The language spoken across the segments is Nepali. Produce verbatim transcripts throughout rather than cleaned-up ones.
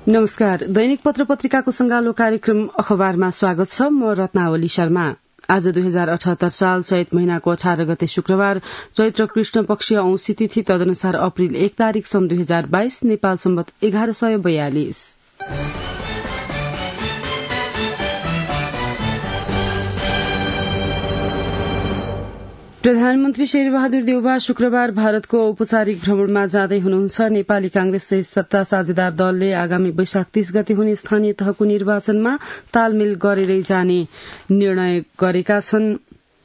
नमस्कार। दैनिक पत्र पत्रिकाको संगालो कार्यक्रम अखबारमा स्वागत छ। म रत्नावली शर्मा। आज दुई हजार अठहत्तर साल चैत महिनाको अठार गते शुक्रबार, चैत्र कृष्ण पक्षीय औंसी तिथि, तदनुसार अप्रेल एक तारीक सन् दुई हजार बाइस, नेपाल सम्वत एघार सय बयालिस। प्रधानमन्त्री शेरबहादुर देउवा शुक्रबार भारतको औपचारिक भ्रमणमा जाँदै हुनुहुन्छ। नेपाली कांग्रेस सहित सत्ता साझेदार दलले आगामी वैशाख तीस गते हुने स्थानीय तहको निर्वाचनमा तालमेल गरेरै जाने निर्णय गरेका छन्।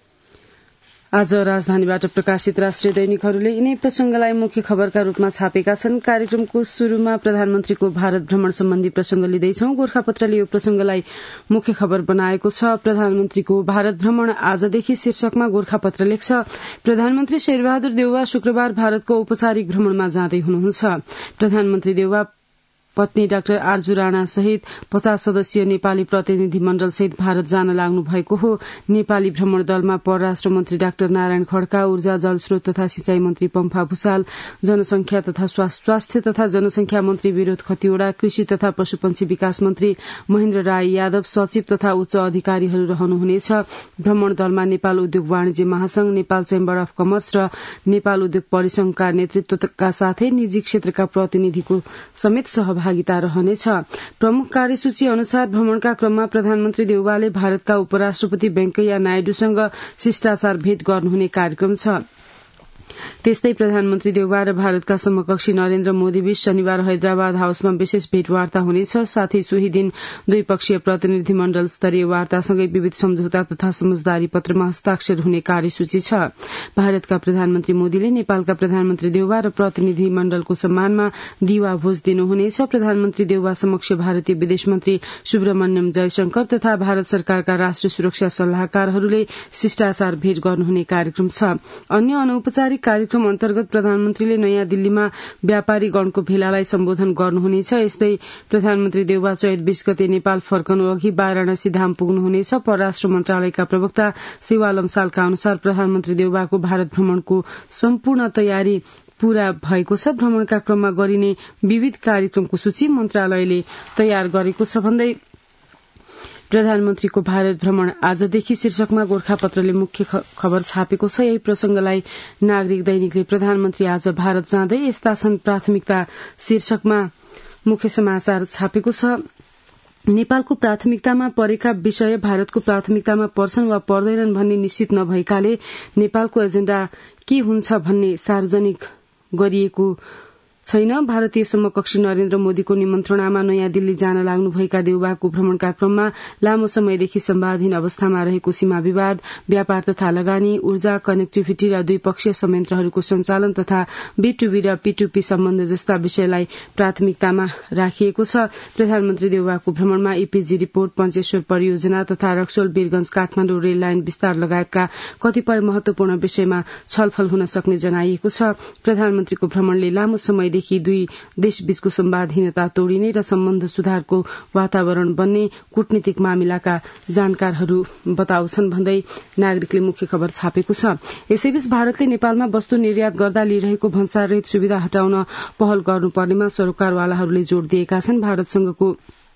आज राजधानीबाट प्रकाशित राष्ट्रिय दैनिकहरूले यिनै प्रसंगलाई मुख्य खबरका रूपमा छापेका छन्। कार्यक्रमको शुरूमा प्रधानमन्त्रीको भारत भ्रमण सम्बन्धी प्रसंग लिँदैछौं। गोर्खापत्रले यो प्रसंगलाई मुख्य खबर बनाएको छ। प्रधानमन्त्रीको भारत भ्रमण आजदेखि शीर्षकमा गोर्खापत्र लेख्छ, प्रधानमन्त्री शेरबहादुर देउवा शुक्रबार भारतको औपचारिक भ्रमणमा जाँदै हुनुहुन्छ। प्रधानमन्त्री देउवा पत्नी डाक्टर आरजू राणा सहित पचास सदस्यीय नेपाली प्रतिनिधि मण्डल सहित भारत जान लाग्नु भएको हो। नेपाली भ्रमण दलमा परराष्ट्र मन्त्री डाक्टर नारायण खड्का, ऊर्जा जलस्रोत तथा सिंचाई मन्त्री पम्फा भूषाल, जनसंख्या तथा स्वास्थ्य तथा जनसंख्या मन्त्री विरोध खतिवड़ा, कृषि तथा पशुपन्छी विकास मन्त्री महेन्द्र राय यादव, सचिव तथा उच्च अधिकारीहरू रहनुहुनेछ। भ्रमण दलमा नेपाल उद्योग वाणिज्य महासंघ, नेपाल चेम्बर अफ कमर्स र नेपाल उद्योग परिसंघका नेतृत्वका साथै निजी क्षेत्रका प्रतिनिधिको समेत सहभागिता रहनेछ। प्रमुख कार्यसूची अनुसार भ्रमणका क्रममा प्रधानमन्त्री देउवाले भारतका उपराष्ट्रपति वेंकैया नायडूसँग शिष्टाचार भेट गर्नुहुने कार्यक्रम छ। त्यस्तै प्रधानमन्त्री देउवा र भारतका समकक्षी नरेन्द्र मोदी बीच शनिबार हैदराबाद हाउसमा विशेष भेटवार्ता हुनेछ। साथै सोही दिन द्विपक्षीय प्रतिनिधि मण्डल स्तरीय वार्तासँगै विविध सम्झौता तथा समझदारी पत्रमा हस्ताक्षर हुने कार्यसूची छ। भारतका प्रधानमन्त्री मोदीले नेपालका प्रधानमन्त्री देउवा र प्रतिनिधि मण्डलको सम्मानमा दीवा भोज दिनुहुनेछ। प्रधानमन्त्री देउवा समक्ष भारतीय विदेश मन्त्री सुब्रमण्यम जयशंकर तथा भारत सरकारका राष्ट्रिय सुरक्षा सल्लाहकारहरूले शिष्टाचार भेट गर्नुहुने कार्यक्रम छ। अन्य अनौपचारिक कार्यक्रम अन्तर्गत प्रधानमन्त्रीले नयाँ दिल्लीमा व्यापारी गणको भेलालाई सम्बोधन गर्नुहुनेछ। यस्तै प्रधानमन्त्री देउवा चैत बीस गते नेपाल फर्कनु अघि वाराणसी धाम पुग्नुहुनेछ। परराष्ट्र मन्त्रालयका प्रवक्ता सेवा लम्सालका अनुसार प्रधानमन्त्री देउवाको भारत भ्रमणको सम्पूर्ण तयारी पूरा भएको छ। भ्रमणका क्रममा गरिने विविध कार्यक्रमको सूची मन्त्रालयले तयार गरेको छ भन्दै प्रधानमन्त्रीको भारत भ्रमण आजदेखि शीर्षकमा गोर्खापत्रले मुख्य खबर छापेको छ। यही प्रसंगलाई नागरिक दैनिकले प्रधानमन्त्री आज भारत जाँदै यस्ता छन् प्राथमिकता शीर्षकमा मुख्य समाचार छापेको छ। नेपालको प्राथमिकतामा परेका विषय भारतको प्राथमिकतामा पर्छन् वा पर्दैनन् भन्ने निश्चित नभएकाले नेपालको एजेण्डा के हुन्छ भन्ने सार्वजनिक गरिएको छैन। भारतीय समकक्षी नरेन्द्र मोदीको निमन्त्रणामा नयाँ दिल्ली जान लाग्नुभएका देउवाको भ्रमणका क्रममा लामो समयदेखि सम्वादहीन अवस्थामा रहेको सीमा विवाद, व्यापार तथा लगानी, ऊर्जा, कनेक्टिभिटी र द्विपक्षीय संयन्त्रहरूको सञ्चालन तथा बी टू बी र पी टू पी सम्बन्ध जस्ता विषयलाई प्राथमिकतामा राखिएको छ। प्रधानमन्त्री देउवाको भ्रमणमा ईपीजी रिपोर्ट, पञ्चेश्वर परियोजना तथा रक्सोल वीरगंज काठमाडौँ रेल लाइन विस्तार लगायतका कतिपय महत्वपूर्ण विषयमा छलफल हुन सक्ने जनाइएको छ। प्रधानमन्त्रीको भ्रमणले लामो समय देखि दुई देशबीचको सम्वादहीनता तोडिने र सम्बन्ध सुधारको वातावरण बन्ने कूटनीतिक मामिलाका जानकारहरू बताउँछन् भन्दै नागरिकले मुख्य खबर छापेको छ। यसैबीच भारतले नेपालमा वस्तु निर्यात गर्दा लिइरहेको भन्साररहित सुविधा हटाउन पहल गर्नुपर्नेमा सरोकारवालाहरूले जोड़ दिएका छन्। भारतसँगको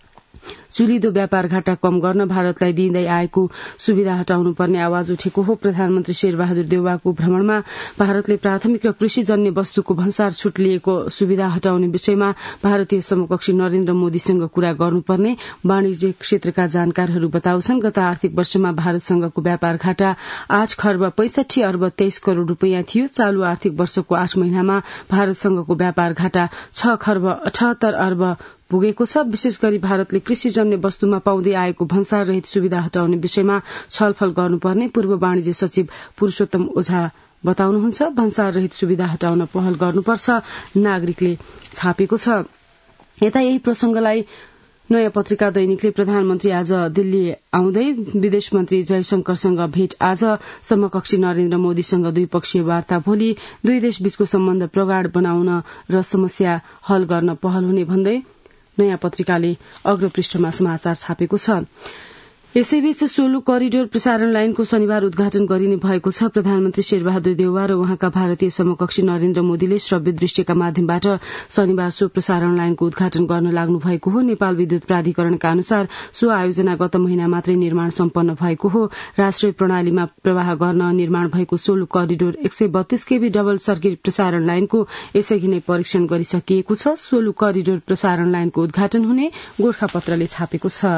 चुलिदो व्यापार घाटा कम गर्न भारतलाई दिँदै आएको सुविधा हटाउनु पर्ने आवाज उठेको हो। प्रधानमन्त्री शेरबहादुर देउवाको भ्रमणमा भारतले प्राथमिक र कृषिजन्य वस्तुको भन्सार छुट लिएको सुविधा हटाउने विषयमा भारतीय समकक्षी नरेन्द्र मोदीसँग कुरा गर्नुपर्ने वाणिज्य क्षेत्रका जानकारहरू बताउँछन्। गत आर्थिक वर्षमा भारतसँगको व्यापार घाटा आठ खर्ब पैंसठी अर्ब तेइस करोड़ रूपियाँ थियो। चालू आर्थिक वर्षको आठ महिनामा भारतसँगको व्यापार घाटा छ खर्ब अठहत्तर अर्ब पुगेको छ। विशेष गरी भारतले कृषिजन्य वस्तुमा पाउँदै आएको भन्सार रहित सुविधा हटाउने विषयमा छलफल गर्नुपर्ने पूर्व वाणिज्य सचिव पुरूषोत्तम ओझा बताउनुहुन्छ। भन्सार रहित सुविधा हटाउन पहल गर्नुपर्छ, नागरिकले छापेको छ। यता यही प्रसंगलाई नयाँ पत्रिका दैनिकले प्रधानमन्त्री आज दिल्ली आउँदै विदेश मन्त्री जयशंकरसँग भेट आज, समकक्षी नरेन्द्र मोदीसँग द्विपक्षीय वार्ता भोलि, दुई देशबीचको सम्बन्ध प्रगाढ़ बनाउन र समस्या हल गर्न पहल हुने भन्दै नयाँ पत्रिकाले अग्रपृष्ठमा समाचार छापेको छ। यसैबीच सोलु करिडोर प्रसारण लाइनको शनिबार उद्घाटन गरिने भएको छ। प्रधानमन्त्री शेरबहादुर देउवा र उहाँका भारतीय समकक्षी नरेन्द्र मोदीले श्रव्य दृश्यका माध्यमबाट शनिबार सो प्रसारण लाइनको उद्घाटन गर्न लाग्नु भएको हो। नेपाल विद्युत प्राधिकरणका अनुसार सो आयोजना गत महिना मात्रै निर्माण सम्पन्न भएको हो। राष्ट्रिय प्रणालीमा प्रवाह गर्न निर्माण भएको सोलु करिडोर एक सय बत्तीस केबी डबल सर्किट प्रसारण लाइनको यसअघि नै परीक्षण गरिसकिएको छ। सोलु करिडोर प्रसारण लाइनको उद्घाटन हुने गोरखापत्रले छापेको छ।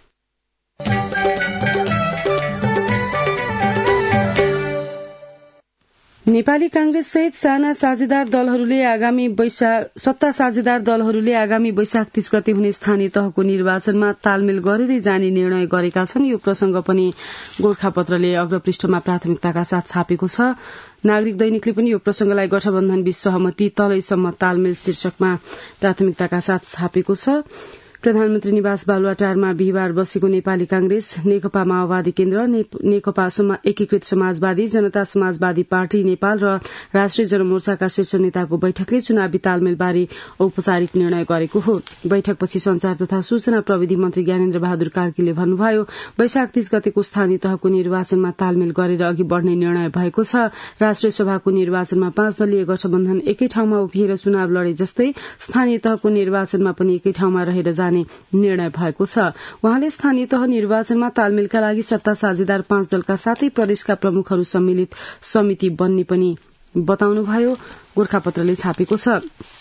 नेपाली कांग्रेस सहित साना साझेदार दलहरूले आगामी वैशाख सत्ता साझेदार दलहरूले आगामी वैशाख तीस गते हुने स्थानीय तहको निर्वाचनमा तालमेल गरेरै जाने निर्णय गरेका छन्। यो प्रसंग पनि गोरखापत्रले अग्रपृष्ठमा प्राथमिकताका साथ छापेको छ। नागरिक दैनिकले पनि यो प्रसंगलाई गठबन्धनबीच सहमति तलैसम्म तालमेल शीर्षकमा प्राथमिकताका साथ छापेको छ। प्रधानमन्त्री निवास बालुवाटारमा बिहिबार बसेको नेपाली कांग्रेस, नेकपा माओवादी केन्द्र, नेकपा एकीकृत समाजवादी, जनता समाजवादी पार्टी नेपाल र राष्ट्रिय जनमोर्चाका शीर्ष नेताको बैठकले चुनावी तालमेलबारे औपचारिक निर्णय गरेको हो। बैठकपछि संचार तथा सूचना प्रविधि मन्त्री ज्ञानेन्द्र बहादुर कार्कीले भन्नुभयो, वैशाख तीस गतेको स्थानीय तहको निर्वाचनमा तालमेल गरेर अघि बढ़ने निर्णय भएको छ। राष्ट्रिय सभाको निर्वाचनमा पाँच दलीय गठबन्धन एकै ठाउँमा उभिएर चुनाव लडे जस्तै स्थानीय तहको निर्वाचनमा पनि एकै ठाउँमा रहेर जाने निर्णय भएको छ। उहाँले स्थानीय तह निर्वाचनमा तालमेलका लागि सत्ता साझेदार पाँच दलका साथै प्रदेशका प्रमुखहरू सम्मिलित समिति बन्ने पनि बताउनुभयो। गोरखापत्रले छापेको छ।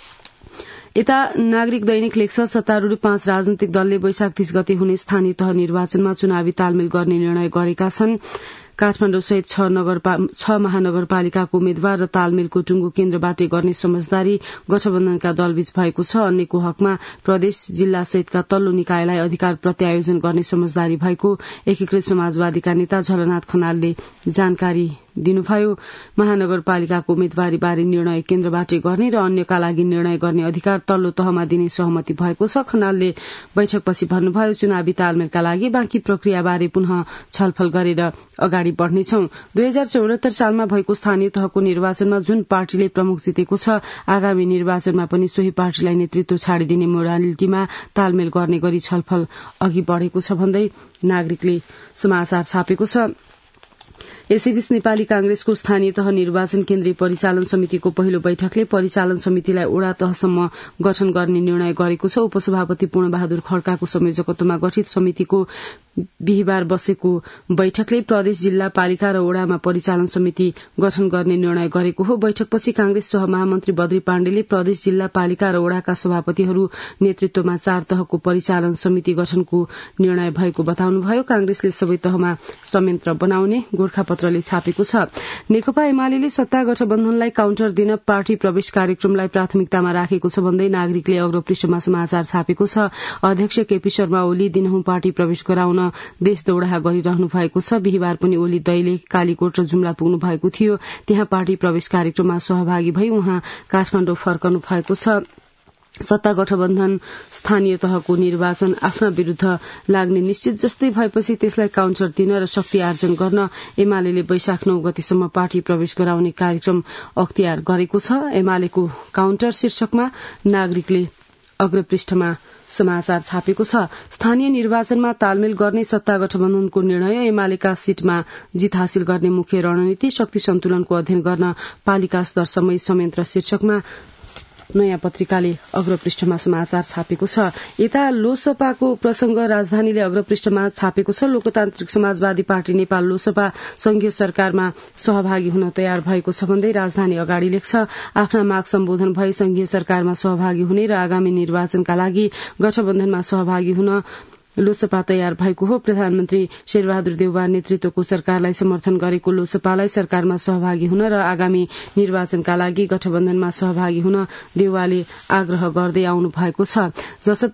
यता नागरिक दैनिक लेख्छ, सत्तारूढ़ पाँच राजनैतिक दलले वैशाख तीस गते हुने स्थानीय तह निर्वाचनमा चुनावी तालमेल गर्ने निर्णय गरेका छन्। काठमाडौँ सहित छ, छ महानगरपालिकाको उम्मेद्वार र तालमेलको टुंगो केन्द्रबाटै गर्ने समझदारी गठबन्धनका दलबीच भएको छ। अन्यको हकमा प्रदेश, जिल्ला सहितका तल्लो निकायलाई अधिकार प्रत्यायोजन गर्ने समझदारी भएको एकीकृत समाजवादीका नेता झलनाथ खनालले जानकारी दिनुभयो। महानगरपालिकाको उम्मेद्वारी बारे निर्णय केन्द्रबाटै गर्ने र अन्यका लागि निर्णय गर्ने अधिकार तल्लो तहमा दिने सहमति भएको छ। खनालले बैठकपछि भन्नुभयो, चुनावी तालमेलका लागि बाँकी प्रक्रियाबारे पुनः छलफल गरेर अगाडि बढ़नेछौं। दुई हजार चौहत्तर सालमा भएको स्थानीय तहको निर्वाचनमा जुन पार्टीले प्रमुख जितेको छ, आगामी निर्वाचनमा पनि सोही पार्टीलाई नेतृत्व छाडिदिने मोडालिटीमा तालमेल गर्ने गरी छलफल अघि बढ़ेको छ भन्दै नागरिकले समाचार छापेको छ। यसैबीच नेपाली कांग्रेसको स्थानीय तह निर्वाचन केन्द्रीय परिचालन समितिको पहिलो बैठकले परिचालन समितिलाई ओडा तहसम्म गठन गर्ने निर्णय गरेको छ। उपसभापति पूर्णबहादुर खड्काको संयोजकत्वमा गठित समितिको बिहिबार बसेको बैठकले प्रदेश, जिल्ला, पालिका र ओडामा परिचालन समिति गठन गर्ने निर्णय गरेको हो। बैठकपछि कांग्रेस सह महामन्त्री बद्री पाण्डेले प्रदेश, जिल्ला, पालिका र ओडाका सभापतिहरू नेतृत्वमा चार तहको परिचालन समिति गठनको निर्णय भएको बताउनुभयो। कांग्रेसले सबै तहमा संयन्त्र बनाउने गोरखापत्रले छापेको छ। नेकपा एमाले सत्ता गठबन्धनलाई काउन्टर दिन पार्टी प्रवेश कार्यक्रमलाई प्राथमिकतामा राखेको छ भन्दै नागरिकले अग्रपृष्ठमा समाचार छापेको छ। अध्यक्ष केपी शर्मा ओली दिनहुँ पार्टी प्रवेश गराउन देश दौडाहा गरिरहनु भएको छ। बिहिबार पनि ओली दैलेख, कालीकोट र जुम्ला पुग्नु भएको थियो। त्यहाँ पार्टी प्रवेश कार्यक्रममा सहभागी भई उहाँ काठमाडौँ फर्कनु भएको छ। सत्ता गठबन्धन स्थानीय तहको निर्वाचन आफ्ना विरूद्ध लाग्ने निश्चित जस्तै भएपछि त्यसलाई काउन्टर दिन र शक्ति आर्जन गर्न एमाले वैशाख नौ गतेसम्म पार्टी प्रवेश गराउने कार्यक्रम अख्तियार गरेको छ। एमालेको काउन्टर शीर्षकमा नागरिकले अग्रपृष्ठमा समाचार छापेको छ। स्थानीय निर्वाचनमा तालमेल गर्ने सत्ता गठबन्धनको निर्णय, एमालेका सीटमा जित हासिल गर्ने मुख्य रणनीति, शक्ति सन्तुलनको अध्ययन गर्न पालिका स्तरसम्मै संयन्त्र शीर्षकमा नयाँ पत्रिकाले अग्रपृष्ठमा समाचार छापेको छ। यता लोसपाको प्रसंग राजधानीले अग्रपृष्ठमा छापेको छ। लोकतान्त्रिक समाजवादी पार्टी नेपाल लोसपा संघीय सरकारमा सहभागी हुन तयार भएको छ भन्दै राजधानी अगाडि लेख्छ। आफ्ना माग सम्बोधन भई संघीय सरकारमा सहभागी हुने र आगामी निर्वाचनका लागि गठबन्धनमा सहभागी हुन लोसपा तयार भएको हो। प्रधानमन्त्री शेरबहादुर देउवा नेतृत्वको सरकारलाई समर्थन गरेको लोसपालाई सरकारमा सहभागी हुन र आगामी निर्वाचनका लागि गठबन्धनमा सहभागी हुन देउवाले आग्रह गर्दै आउनु भएको छ। जस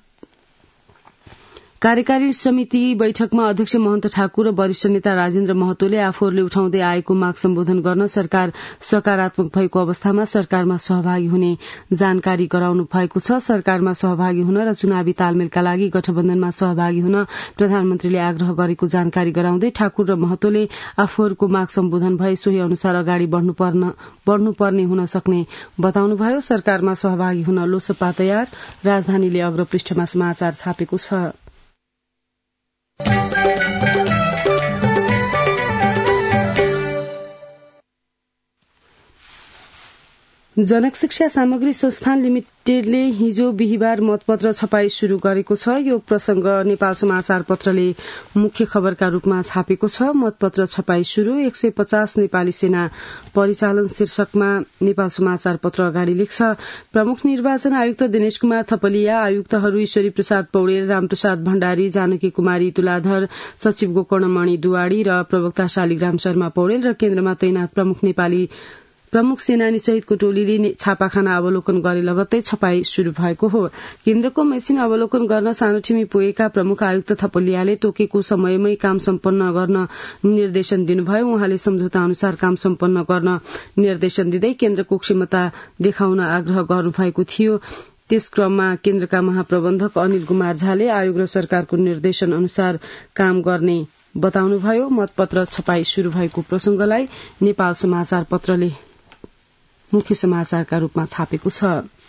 कार्यकारी समिति बैठकमा अध्यक्ष महन्त ठाकुर र वरिष्ठ नेता राजेन्द्र महतोले आफूहरूले उठाउँदै आएको माग सम्बोधन गर्न सरकार सकारात्मक भएको अवस्थामा सरकारमा सहभागी हुने जानकारी गराउनु भएको छ। सरकारमा सहभागी हुन र चुनावी तालमेलका लागि गठबन्धनमा सहभागी हुन प्रधानमन्त्रीले आग्रह गरेको जानकारी गराउँदै ठाकुर र महतोले आफूहरूको माग सम्बोधन भए सोही अनुसार अगाडि बढ़नुपर्ने हुन सक्ने बताउनुभयो। सरकारमा सहभागी हुन लोसपा तयार, राजधानीले अग्रपृष्ठमा समाचार छापेको छ। जनक शिक्षा सामग्री संस्थान लिमिटेडले हिजो बिहिबार मतपत्र छपाई शुरू गरेको छ। यो प्रसंग नेपाल समाचार पत्रले मुख्य खबरका रूपमा छापेको छ। मतपत्र छपाई शुरू एक सय पचास नेपाली सेना परिचालन शीर्षकमा नेपाल समाचार पत्र अगाडि लेख्छ। प्रमुख निर्वाचन आयुक्त दिनेश कुमार थपलिया, आयुक्तहरू ईश्वरी प्रसाद पौडेल, रामप्रसाद भण्डारी, जानकी कुमारी तुलाधर, सचिव गोकर्णमणि दुवाडी र प्रवक्ता शालिग्राम शर्मा पौडेल र केन्द्रमा तैनात प्रमुख नेपाली प्रमुख सेनानी सहितको टोलीले छापाखाना अवलोकन गरे लगत्तै छपाई शुरू भएको हो। केन्द्रको मेसिन अवलोकन गर्न सानोठिमी पुगेका प्रमुख आयुक्त थपलियाले तोकेको समयमै काम सम्पन्न गर्न निर्देशन दिनुभयो। उहाँले सम्झौता अनुसार काम सम्पन्न गर्न निर्देशन दिँदै केन्द्रको क्षमता देखाउन आग्रह गर्नुभएको थियो। त्यस क्रममा केन्द्रका महाप्रबन्धक अनिल कुमार झाले आयोग र सरकारको निर्देशन अनुसार काम गर्ने बताउनुभयो। मतपत्र छपाई शुरू भएको प्रसंगलाई नेपाल समाचार पत्रले मुख्य समाचारका रूपमा छापेको छ।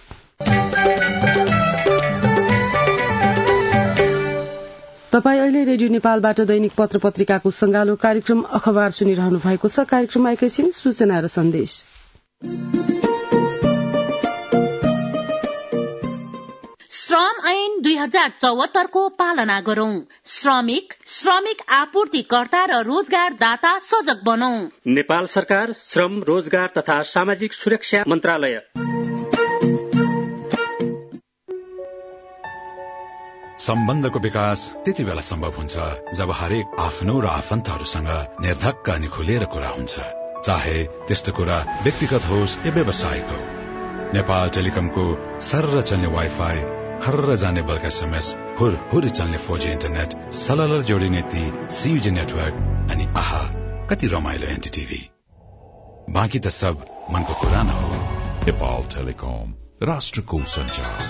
तपाई अहिले रेडियो नेपालबाट दैनिक पत्र पत्रिकाको संगालो कार्यक्रम अखबार सुनिरहनु भएको छ। कार्यक्रममा एकैछिन सूचना र सन्देश। श्रम ऐन दुई हजार चौहत्तरको पालना गरौं। श्रमिक, श्रमिक आपूर्तिकर्ता र रोजगारदाता सजग बनौं। नेपाल सरकार, श्रम, रोजगार तथा सामाजिक सुरक्षा मन्त्रालय। सम्बन्धको विकास त्यति बेला सम्भव हुन्छ जब हरेक आफ्नो र आफन्तहरूसँग निर्धक्क अनि खुलेर कुरा हुन्छ, चाहे त्यस्तो कुरा व्यक्तिगत होस् या व्यावसायिक हो। नेपाल टेलिकमको सर्र चल्ने वाइफाई, हर्र जाने बल्क एसएमएस, हुर हुर चल्ने फोर जी इन्टरनेट, सललर जोडिने ती सीयूजी नेटवर्क अनि आहा कति रमाइलो एनटीटीभी। बाँकी त सब मनको कुरा न हो। नेपाल टेलिकम, राष्ट्रको सञ्चार।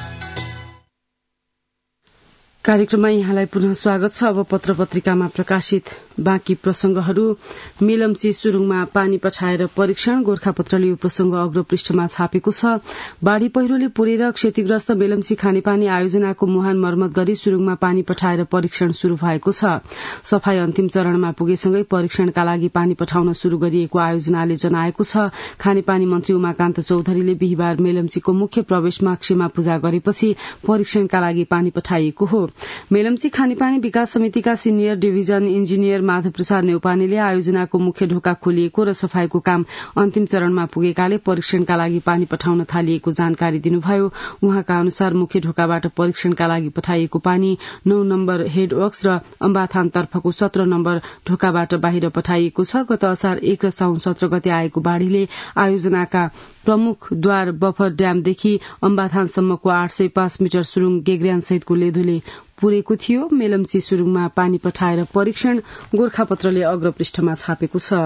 कार्यक्रममा यहाँलाई पुनः स्वागत छ। अब पत्र पत्रिकामा प्रकाशित बाँकी प्रसंगहरू। मेलम्ची सुरुङमा पानी पठाएर परीक्षण, गोर्खापत्रले यो प्रसंग अग्लो पृष्ठमा छापेको छ। बाढ़ी पहिरोले पुरेर क्षतिग्रस्त मेलम्ची खानेपानी आयोजनाको मुहान मर्मत गरी सुरुङमा पानी पठाएर परीक्षण शुरू भएको छ। सफाई अन्तिम चरणमा पुगेसँगै परीक्षणका लागि पानी पठाउन शुरू गरिएको आयोजनाले जनाएको छ। खानेपानी मन्त्री उमाकान्त चौधरीले बिहिबार मेलम्चीको मुख्य प्रवेशमा क्षमा पूजा गरेपछि परीक्षणका लागि पानी पठाइएको हो। मेलम्ची खानेपानी विकास समितिका senior division engineer Madhav Prasad नेउपानेले आयोजनाको मुख्य ढोका खोलिएको र सफाईको काम अन्तिम चरणमा पुगेकाले परीक्षणका लागि पानी पठाउन थालिएको जानकारी दिनुभयो। उहाँका अनुसार मुख्य ढोकाबाट परीक्षणका लागि पठाइएको पानी नौ नम्बर हेडवर्क्स र अम्बाथानतर्फको सत्र नम्बर ढोकाबाट बाहिर पठाइएको छ। गत असार एक र साउन सत्र गते आएको बाढ़ीले आयोजनाका प्रमुख द्वार बफर ड्यामदेखि अम्बाथानसम्मको आठ सय पाँच मिटर सुरुङ गेग्र्यान सहितको लेधोले पुरेको थियो। मेलम्ची सुरुङमा पानी पठाएर परीक्षण, गोर्खापत्रले अग्रपृष्ठमा छापेको छ।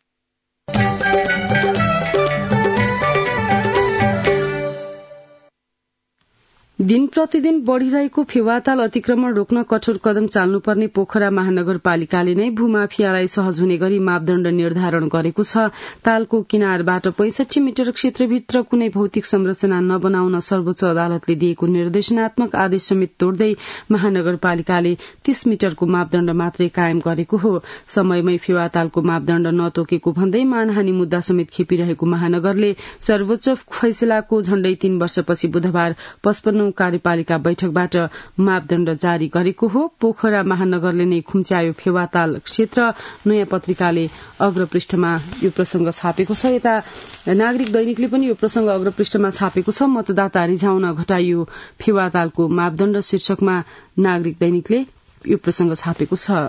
दिन प्रतिदिन बढ़िरहेको फेवाताल अतिक्रमण रोक्न कठोर कदम चाल्नुपर्ने पोखरा महानगरपालिकाले नै भूमाफियालाई सहज हुने गरी मापदण्ड निर्धारण गरेको छ। तालको किनारबाट पैंसठी मिटर क्षेत्रभित्र कुनै भौतिक संरचना नबनाउन सर्वोच्च अदालतले दिएको निर्देशनात्मक आदेश समेत तोड्दै महानगरपालिकाले तीस मिटरको मापदण्ड मात्रै कायम गरेको हो। समयमै फेवातालको मापदण्ड नतोकेको भन्दै मानहानी मुद्दा समेत खेपिरहेको महानगरले सर्वोच्च फैसलाको झण्डै तीन वर्षपछि बुधबार पचपन्न कार्यपालिका बैठकबाट मापदण्ड जारी गरेको हो। पोखरा महानगरले नै खुम्च्यायो फेवाताल क्षेत्र। नयाँ पत्रिकाले अग्रपृष्ठमा यो प्रसंग छापेको छ। यता नागरिक दैनिकले पनि यो प्रसंग अग्रपृष्ठमा छापेको छ। मतदाता रिझाउन घटाइयो फेवातालको मापदण्ड शीर्षकमा नागरिक दैनिकले यो प्रसंग छापेको छ।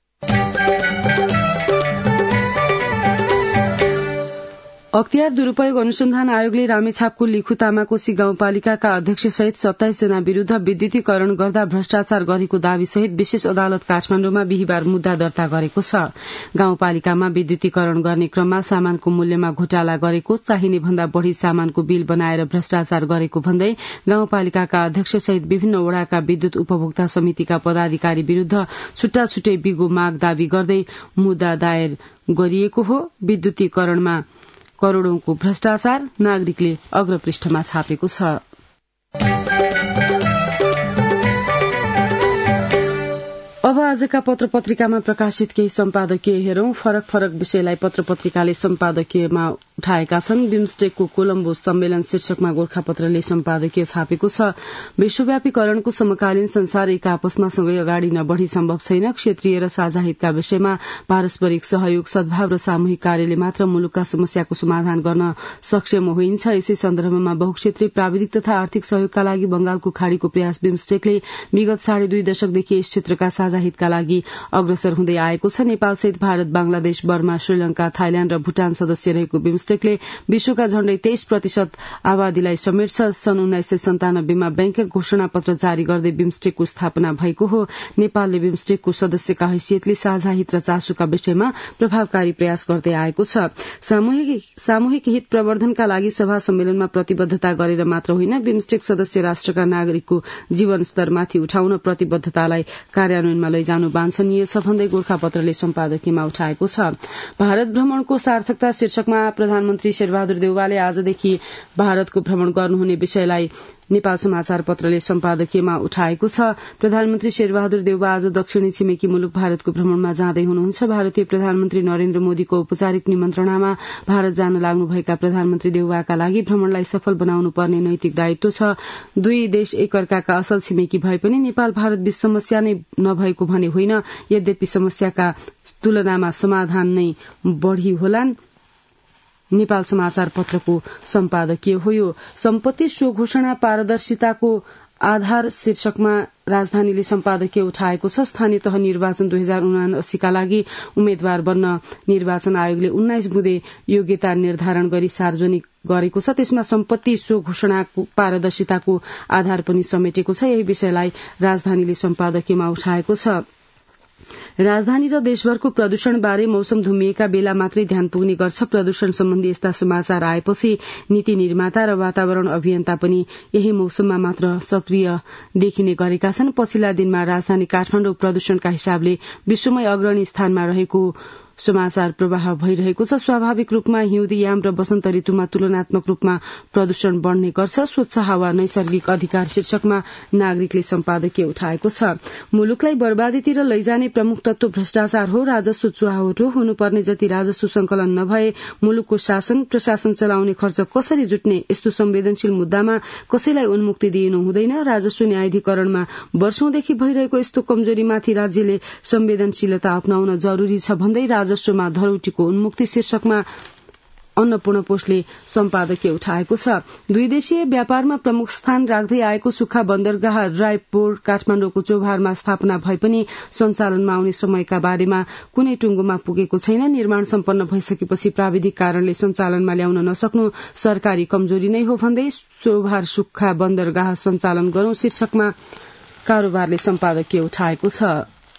अख्तियार दुरूपयोग अनुसन्धान आयोगले रामेछापको लिखु तामाकोशी गाउँपालिकाका अध्यक्ष सहित सत्ताइस जना विरूद्ध विद्युतीकरण गर्दा भ्रष्टाचार गरेको दावी सहित विशेष अदालत काठमाण्डुमा बिहिबार मुद्दा दर्ता गरेको छ। गाउँपालिकामा विद्युतीकरण गर्ने क्रममा सामानको मूल्यमा घोटाला गरेको, चाहिने भन्दा बढ़ी सामानको बिल बनाएर भ्रष्टाचार गरेको भन्दै गाउँपालिकाका अध्यक्ष सहित विभिन्न वडाका विद्युत उपभोक्ता समितिका पदाधिकारी विरूद्ध छुट्टा छुट्टै बिगो माग दावी गर्दै मुद्दा दायर गरिएको हो। विद्युतीकरणमा करोड़ौंको भ्रष्टाचार, नागरिकले अग्रपृष्ठमा छापेको छ। अब आजका पत्र पत्रिकामा प्रकाशित केही सम्पादकीय हेरौं। फरक फरक विषयलाई पत्र पत्रिकाले सम्पादकीयमा उठाएका छन्। बिमस्टेकको कोलम्बो सम्मेलन शीर्षकमा गोरखापत्रले सम्पादकीय छापेको छ। विश्वव्यापीकरणको समकालीन संसार एक आपसमा सँगै अगाडि नबढी सम्भव छैन। क्षेत्रीय र साझा हितका विषयमा पारस्परिक सहयोग, सद्भाव र सामूहिक कार्यले मात्र मुलुकका समस्याको समाधान गर्न सक्षम होइन्छ। यसै सन्दर्भमा बहुक्षेत्रीय प्राविधिक तथा आर्थिक सहयोगका लागि बंगालको खाड़ीको प्रयास बिमस्टेकले विगत साढे दुई दशकदेखि यस क्षेत्रका साझा हितका लागि अग्रसर हुँदै आएको छ। नेपाल सहित भारत, बांग्लादेश, बर्मा, श्रीलंका, थाइल्याण्ड र भूटान सदस्य रहेको बिमस्टेकले विश्वका झण्डै तेइस प्रतिशत आबादीलाई समेट्छ। सन् उन्नाइस सय सन्तानब्बेमा बैंकक घोषणा पत्र जारी गर्दै बिमस्टेकको स्थापना भएको हो। नेपालले बिमस्टेकको सदस्यका हैसियतले साझा हित र चासोका विषयमा प्रभावकारी प्रयास गर्दै आएको छ। सामूहिक हित प्रवर्धनका लागि सभा सम्मेलनमा प्रतिबद्धता गरेर मात्र होइन, बिमस्टेक सदस्य राष्ट्रका नागरिकको जीवन स्तरमाथि उठाउन प्रतिबद्धतालाई कार्यान्वयनमा लैजानु वाञ्छनीय छ भन्दै गोरखापत्रले सम्पादकीयमा उठाएको छ। भारत भ्रमणको सार्थकता शीर्षकमा प्रधानमन्त्री शेरबहादुर देउवाले आजदेखि भारतको भ्रमण गर्नुहुने विषयलाई नेपाल समाचार पत्रले सम्पादकीयमा उठाएको छ। प्रधानमन्त्री शेरबहादुर देउवा आज दक्षिणी छिमेकी मुलुक भारतको भ्रमणमा जाँदै हुनुहुन्छ। भारतीय प्रधानमन्त्री नरेन्द्र मोदीको औपचारिक निमन्त्रणामा भारत जान लाग्नुभएका प्रधानमन्त्री देउवाका लागि भ्रमणलाई सफल बनाउनु पर्ने नैतिक दायित्व छ। दुई देश एकअर्काका असल छिमेकी भए पनि नेपाल भारत बीच समस्या नै नभएको भने होइन। यद्यपि समस्याका तुलनामा समाधान नै बढ़ी होलान्। नेपाल समाचार पत्रको सम्पादकीय हो यो। सम्पत्ति स्व घोषणा पारदर्शिताको आधार शीर्षकमा राजधानीले सम्पादकीय उठाएको छ। स्थानीय तह निर्वाचन दुई हजार उनासीका लागि उम्मेद्वार बन्न निर्वाचन आयोगले उन्नाइस बुँदे योग्यता निर्धारण गरी सार्वजनिक गरेको छ। त्यसमा सम्पत्ति स्व घोषणाको पारदर्शिताको आधार पनि समेटेको छ। यही विषयलाई राजधानीले सम्पादकीयमा उठाएको छ। राजधानी र देशभरको प्रदूषण बारे मौसम धुम्मिएका बेला मात्रै ध्यान पुग्ने गर्छ। प्रदूषण सम्बन्धी यस्ता समाचार आएपछि नीति निर्माता र वातावरण अभियन्ता पनि यही मौसममा मात्र सक्रिय देखिने गरेका छन्। पछिल्ला दिनमा राजधानी काठमाडौँ प्रदूषणका हिसाबले विश्वमै अग्रणी स्थानमा रहेको समाचार प्रवाह भइरहेको छ। स्वाभाविक रूपमा हिउँदी याम र वसन्त ऋतुमा तुलनात्मक रूपमा प्रदूषण बढ़ने गर्छ। स्वच्छ हावा नैसर्गिक अधिकार शीर्षकमा नागरिकले सम्पादकीय उठाएको छ। मुलुकलाई बर्बादीतिर लैजाने प्रमुख तत्व भ्रष्टाचार हो। राजस्व चुहावट हो। हुनुपर्ने जति राजस्व संकलन नभए मुलुकको शासन प्रशासन चलाउने खर्च कसरी जुट्ने, यस्तो संवेदनशील मुद्दामा कसैलाई उन्मुक्ति दिइनु हुँदैन। राजस्व न्यायाधिकरणमा वर्षौंदेखि भइरहेको यस्तो कमजोरीमाथि राज्यले संवेदनशीलता अप्नाउन जरूरी छ भन्दै राजस्वमा धरौटीको उन्मुक्ति शीर्षकमा अन्नपूर्ण पोस्टले सम्पादकीय उठाएको छ। दुई देशीय व्यापारमा प्रमुख स्थान राख्दै आएको सुक्खा बन्दरगाह ड्राई पोर्ट काठमाडौँको चौभारमा स्थापना भए पनि सञ्चालनमा आउने समयका बारेमा कुनै टुंगोमा पुगेको छैन। निर्माण सम्पन्न भइसकेपछि प्राविधिक कारणले सञ्चालनमा ल्याउन नसक्नु सरकारी कमजोरी नै हो भन्दै चौभार सुक्खा बन्दरगाह सञ्चालन गरौं शीर्षकमा कारोबारले सम्पादकीय उठाएको छ।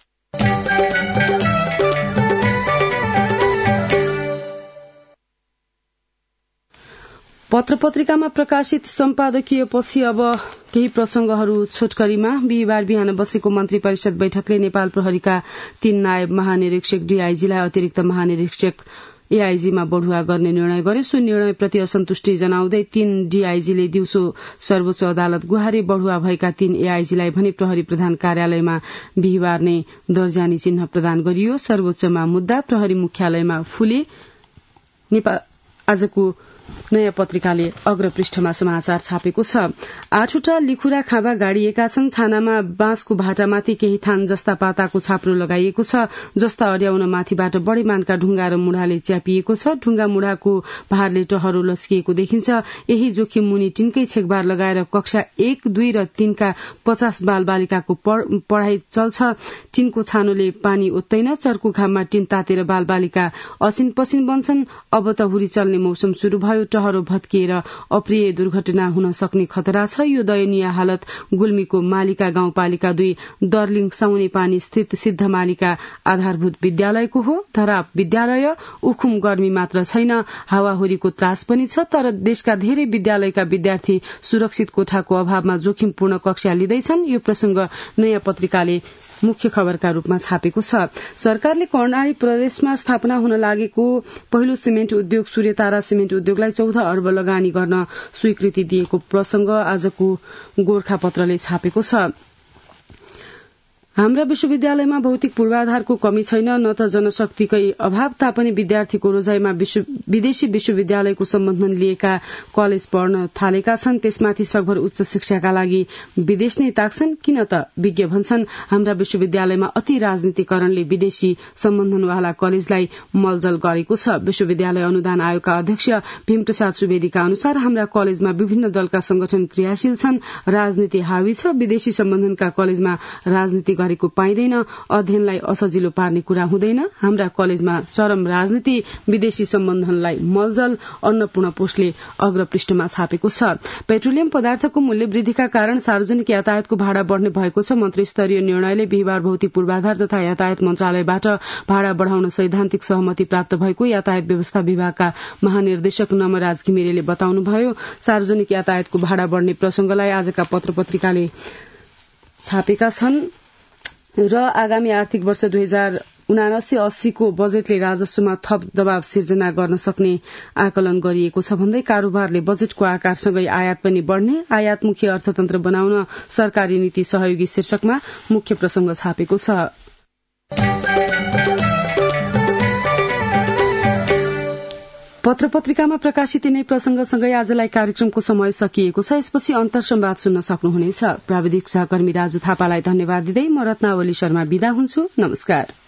पत्र पत्रिकामा प्रकाशित सम्पादकीय पछि अब केही प्रसंगहरू छोटकरीमा। बिहिबार बिहान बसेको मन्त्री परिषद बैठकले नेपाल प्रहरीका तीन नायब महानिरीक्षक डीआईजीलाई अतिरिक्त महानिरीक्षक एआईजीमा बढ़ुवा गर्ने निर्णय गर्यो। सो निर्णयप्रति असन्तुष्टि जनाउँदै तीन डीआईजीले दिउँसो सर्वोच्च अदालत गुहारे। बढ़ुवा भएका तीन एआईजीलाई भने प्रहरी प्रधान कार्यालयमा बिहिबार नै दर्जानी चिन्ह प्रदान गरियो। सर्वोच्चमा मुद्दा, प्रहरी मुख्यालयमा फुले। नेपाल आजको नयाँ पत्रिकाले अग्रपृष्ठमा समाचार छापेको छ। आठवटा लिखुरा खाँबा गाडिएका छन्। छानामा बाँसको भाटामाथि केही थान जस्ता पाताको छाप्रो लगाइएको छ। जस्ता अड्याउन माथिबाट बढी मानका ढुङ्गा र मुढाले च्यापिएको छ। ढुङ्गा मुढाको भारले टहरो लस्किएको देखिन्छ। यही जोखिम मुनि टिनकै छेकबार लगाएर कक्षा एक, दुई र तीनका पचास बाल बालिकाको पढ़ाई चल्छ। टिनको छानोले पानी ओत्दैन। चर्को घाममा टिन तातेर बाल बालिका असिन पसिन बन्छन्। अब त हुरी चल्ने मौसम शुरू भयो। टहरो भत्किएर अप्रिय दुर्घटना हुन सक्ने खतरा छ। यो दयनीय हालत गुल्मीको मालिका गाउँपालिका दुई दर्लिङ साउने पानी स्थित सिद्ध मालिका आधारभूत विद्यालयको हो। धराप विद्यालय उखुम गर्मी मात्र छैन, हावाहुरीको त्रास पनि छ। तर देशका धेरै विद्यालयका विद्यार्थी सुरक्षित कोठाको अभावमा जोखिमपूर्ण कक्षा लिँदैछन्। यो प्रसंग नयाँ पत्रिकाले मुख्य खबरका रूपमा छापेको छ। सरकारले कर्णाली प्रदेशमा स्थापना हुन लागेको पहिलो सिमेन्ट उद्योग सूर्यतारा सिमेन्ट उद्योगलाई चौध अर्ब लगानी गर्न स्वीकृति दिएको प्रसंग आजको गोरखापत्रले छापेको छ। हाम्रा विश्वविद्यालयमा भौतिक पूर्वाधारको कमी छैन, न त जनशक्तिकै अभाव, तापनि विद्यार्थीको रोजाइमा विदेशी विश्वविद्यालयको सम्बन्धन लिएका कलेज पढ्न थालेका छन्। त्यसमाथि सकभर उच्च शिक्षाका लागि विदेश नै ताक्छन्। किन त विज्ञ भन्छन्, हाम्रा विश्वविद्यालयमा अति राजनीतिकरणले विदेशी सम्बन्धनवाला कलेजलाई मलजल गरेको छ। विश्वविद्यालय अनुदान आयोगका अध्यक्ष भीमप्रसाद सुवेदीका अनुसार हाम्रा कलेजमा विभिन्न दलका संगठन क्रियाशील छन्, राजनीति हावी छ। विदेशी सम्बन्धनका कलेजमा राजनीति गरेको पाइँदैन, अध्ययनलाई असजिलो पार्ने कुरा हुँदैन। हाम्रा कलेजमा चरम राजनीति, विदेशी सम्बन्धनलाई मलजल, अन्नपूर्ण पोस्टले अग्रपृष्ठमा छापेको छ। पेट्रोलियम पदार्थको मूल्य वृद्धिका कारण सार्वजनिक यातायातको भाड़ा बढ़ने भएको छ। मन्त्री स्तरीय निर्णयले बिहिबार भौतिक पूर्वाधार तथा यातायात मन्त्रालयबाट भाड़ा बढ़ाउन सैद्धान्तिक सहमति प्राप्त भएको यातायात व्यवस्था विभागका महानिर्देशक नमराज घिमिरेले बताउनुभयो। सार्वजनिक यातायातको भाड़ा बढ़ने प्रसंगलाई आजका पत्र पत्रिकाले छापेका छन् र आगामी आर्थिक वर्ष दुई हजार उनासी अस्सीको बजेटले राजस्वमा थप दबाव सिर्जना गर्न सक्ने आकलन गरिएको छ भन्दै कारोबारले बजेटको आकारसँगै आयात पनि बढ़ने, आयातमुखी अर्थतन्त्र बनाउन सरकारी नीति सहयोगी शीर्षकमा मुख्य प्रसंग छापेको छ। पत्र पत्रिकामा प्रकाशित यिनै प्रसंगसँगै आजलाई कार्यक्रमको समय सकिएको छ। यसपछि अन्तर्संवाद सुन्न सक्नुहुनेछ। प्राविधिक सहकर्मी राजु थापालाई धन्यवाद दिँदै म रत्नावली शर्मा बिदा हुन्छु। नमस्कार।